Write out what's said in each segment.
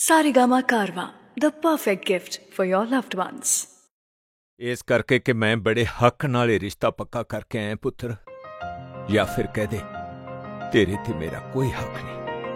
Saregama Karwa, the perfect gift for your loved ones. ਇਸ ਕਰਕੇ ਕਿ ਮੈਂ ਬੜੇ ਹੱਕ ਨਾਲ ਇਹ ਰਿਸ਼ਤਾ ਪੱਕਾ ਕਰਕੇ ਆਇਆ ਪੁੱਤਰ, ਜਾਂ ਫਿਰ ਕਹਿ ਦੇ ਤੇਰੇ ਤੇ ਮੇਰਾ ਕੋਈ ਹੱਕ ਨਹੀਂ।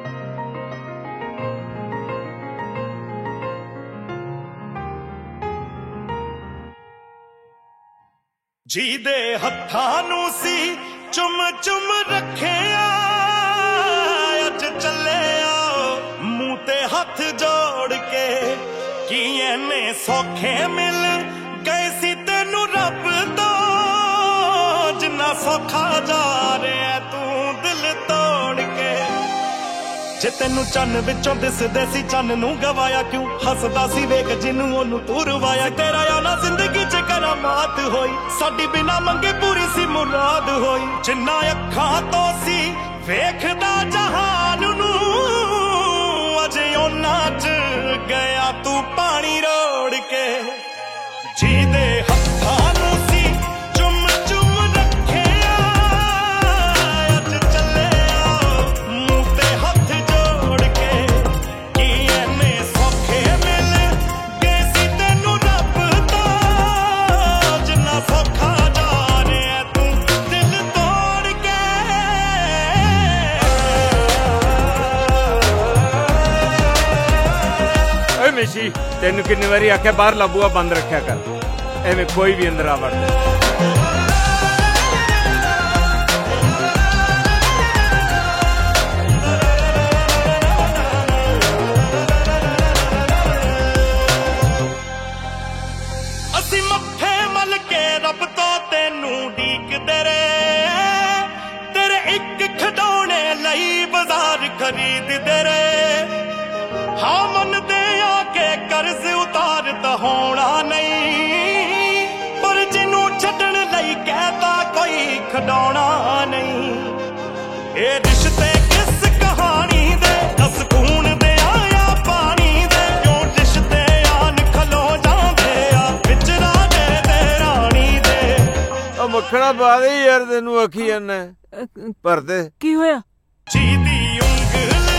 ਜਿਹਦੇ ਹੱਥਾਂ ਨੂੰ ਸੀ ਚੁੰਮ ਚੁੰਮ ਰੱਖਿਆ, ਅੱਜ ਚੱਲਿਆ ਮੂੰਹ ਤੇ ਹੱਥ ਜੋੜ ਕੇ। ਕੀ ਐਨੇ ਸੌਖੇ ਮਿਲ ਗਏ ਸੀ ਤੈਨੂੰ ਰੱਬ ਤੋਂ, ਜਿੰਨਾ ਸੌਖਾ ਜਾ ਰਿਹਾ ਤੂੰ ਦਿਲ ਤੋੜ ਕੇ। ਜੇ ਤੈਨੂੰ ਚੰਨ ਵਿੱਚੋਂ ਦਿਸਦੇ ਸੀ ਚੰਨ ਨੂੰ ਗਵਾਇਆ ਕਿਉਂ, ਹੱਸਦਾ ਸੀ ਵੇਖ ਜਿਹਨੂੰ ਉਹਨੂੰ ਤੂੰ ਰਵਾਇਆ। ਤੇਰਾ ਆਉਣਾ ਜ਼ਿੰਦਗੀ 'ਚ ਕਰਾਮਾਤ ਹੋਈ, ਸਾਡੀ ਬਿਨਾਂ ਮੰਗੇ ਪੂਰੀ ਸੀ ਮੁਰਾਦ ਹੋਈ। ਜਿੰਨਾ ਅੱਖਾਂ ਤੋਂ ਸੀ ਵੇਖਦਾ ਜਹਾਨ ਨੂੰ, ਅਜੇ ਉਹਨਾਂ 'ਚ ਗਿਆ ਤੂੰ ਪਾਣੀ ਰੋੜ ਕੇ। ਜਿਹਦੇ ਹੱਥਾਂ ਨੂੰ ਸੀ ਚੁੰਮ ਚੁੰਮ ਰੱਖਿਆ, ਅੱਜ ਚੱਲਿਆ ਮੂੰਹ ਤੇ ਹੱਥ ਜੋੜ ਕੇ। ਕੀ ਐਨੇ ਸੌਖੇ ਮਿਲ ਗਏ ਸੀ ਤੈਨੂੰ ਰੱਬ ਤੋਂ, ਜਿੰਨਾ ਸੌਖਾ ਜਾ ਰਿਹਾ ਤੂੰ ਦਿਲ ਤੋੜ ਕੇ। ਓਏ ਮਿਸ਼ੀ, ਤੈਨੂੰ ਕਿੰਨੀ ਵਾਰੀ ਆਖਿਆ ਬਾਹਰਲਾ ਬੂਹਾ ਬੰਦ ਰੱਖਿਆ ਕਰ, ਐਵੇਂ ਕੋਈ ਵੀ ਅੰਦਰ ਆ ਵੜਦਾ। ਅਸੀਂ ਮੱਥੇ ਮਲ ਕੇ ਰੱਬ ਤੋਂ ਤੈਨੂੰ ਡੀਕਦੇ ਰਹੇ, ਤੇਰੇ ਇੱਕ ਖਿਡੌਣੇ ਲਈ ਬਾਜ਼ਾਰ ਖਰੀਦਦੇ ਰਹੇ। ਹਾਂ ਮੰਨਦੇ ਆ ਕੇ ਕਰਜ਼ ਉਤਾਰ ਤਾਂ ਹੋਣਾ ਨਹੀਂ, ਪਰ ਜਿਹਨੂੰ ਛੱਡਣ ਲਈ ਕਹਿਤਾ ਕੋਈ ਖਿਡੌਣਾ ਨਹੀਂ। ਇਹ ਰਿਸ਼ਤੇ ਕਿਸ ਕਹਾਣੀ ਦੇ, ਦਸ ਖੂਨ ਦੇ ਆਇਆ ਪਾਣੀ ਦੇ। ਕਿਉਂ ਰਿਸ਼ਤੇ ਆਨ ਖਲੋ ਜਾਂਦੇ ਆ ਵਿੱਚ ਰਾਜੇ ਤੇ ਰਾਣੀ ਦੇ। ਉਹ ਮੱਖਣਾ ਬਾਦੇ ਯਾਰ, ਤੈਨੂੰ ਆਖੀ ਜਾਂਦਾ ਭਰਦੇ ਕੀ ਹੋਇਆ? ਜਿਹਦੀ ਉਂਗਲ